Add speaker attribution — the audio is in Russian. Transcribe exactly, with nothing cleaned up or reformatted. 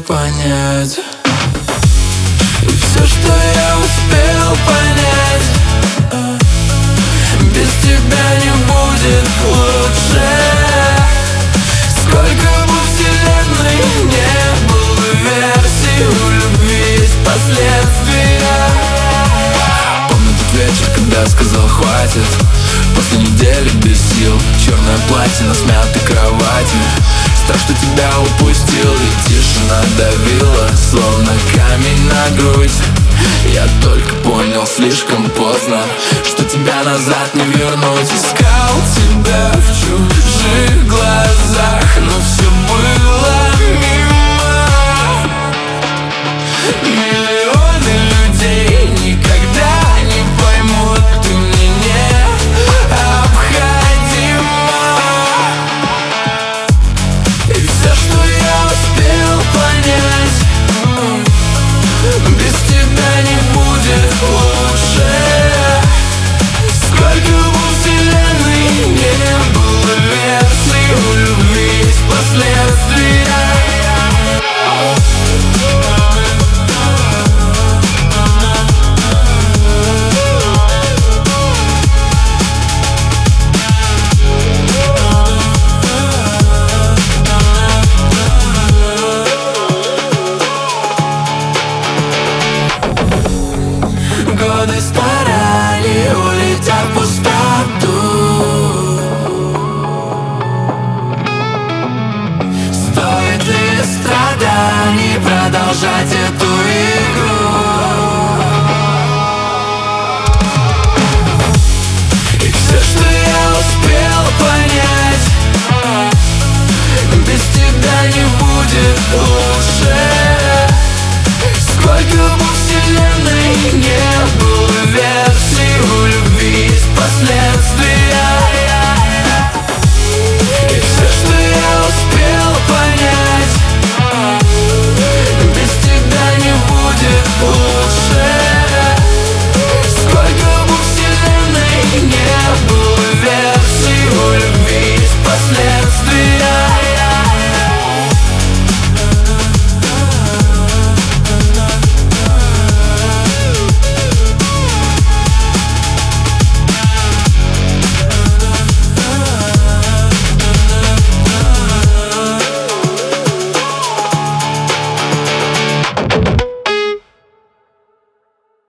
Speaker 1: понять. И все, что я успел понять, без тебя не будет лучше. Сколько бы вселенной не было версий, у любви есть последствия. Помню тот вечер, когда сказал хватит, после недели без сил, черное платье на смятой кровати. Страх, что тебя упустил, и тишина давила, словно камень на грудь. Я только понял слишком поздно, что тебя назад не вернуть. Искал тебя в чужих глазах, но все было мимо.